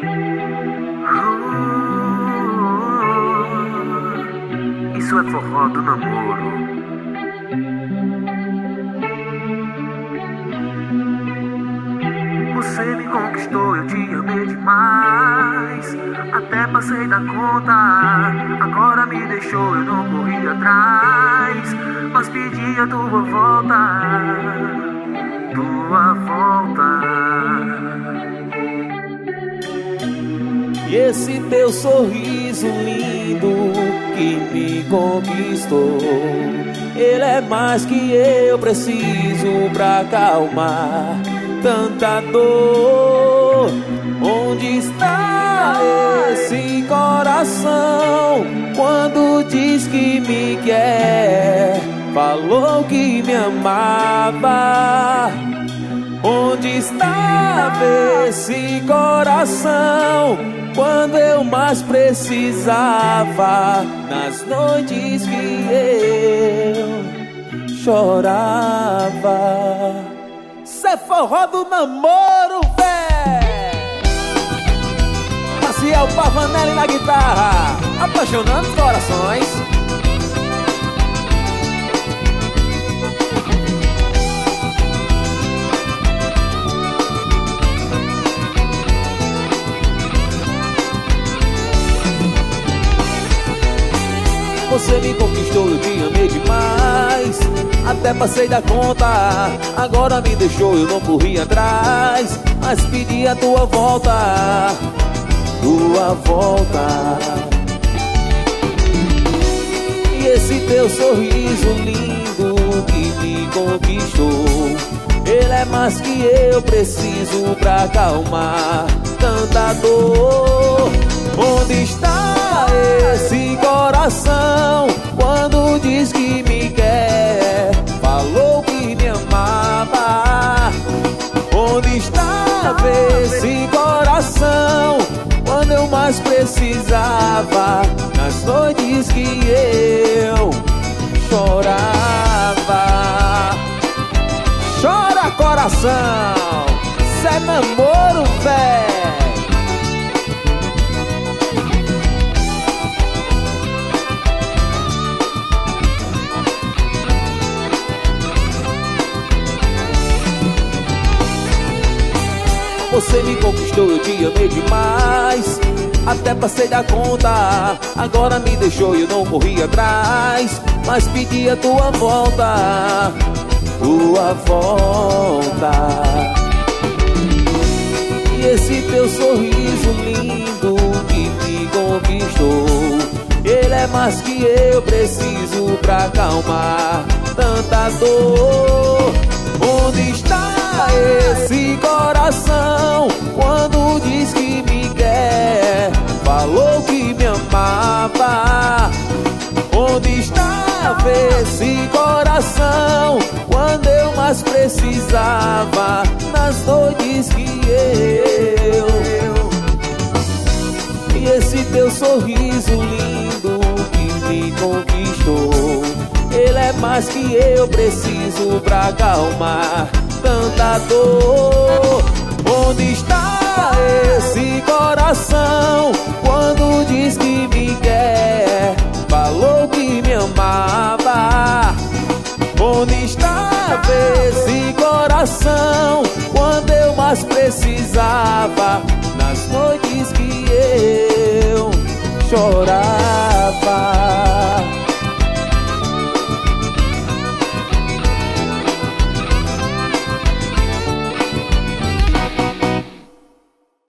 Isso é forró do namoro. Você me conquistou, eu te amei demais. Até passei da conta. Agora me deixou, eu não corri atrás, mas pedi a tua volta. Tua volta. E esse teu sorriso lindo que me conquistou, ele é mais que eu preciso pra acalmar tanta dor. Onde está esse coração quando diz que me quer? Falou que me amava. Onde estava esse coração quando eu mais precisava? Nas noites que eu chorava. Cê forró do namoro, véi! Maciel Pavanelli na guitarra, apaixonando os corações. Você me conquistou, eu te amei demais. Até passei da conta. Agora me deixou, eu não corri atrás, mas pedi a tua volta. Tua volta. E esse teu sorriso lindo que me conquistou, ele é mais que eu preciso pra acalmar tanta dor. Onde está esse coração quando diz que me quer? Falou que me amava. Onde estava esse coração quando eu mais precisava? Nas noites que eu chorava. Chora, coração, cê é namoro, véi. Você me conquistou, eu te amei demais. Até passei da conta. Agora me deixou e eu não corri atrás, mas pedi a tua volta. Tua volta. E esse teu sorriso lindo que me conquistou, ele é mais que eu preciso pra acalmar tanta dor. Onde está esse coração quando diz que me quer? Falou que me amava. Onde estava esse coração quando eu mais precisava? Nas noites que eu. E esse teu sorriso lindo que me conquistou, ele é mais que eu preciso pra acalmar tanta dor. Onde está esse coração quando diz que me quer? Falou que me amava. Onde estava esse coração quando eu mais precisava? Nas noites que eu chorava.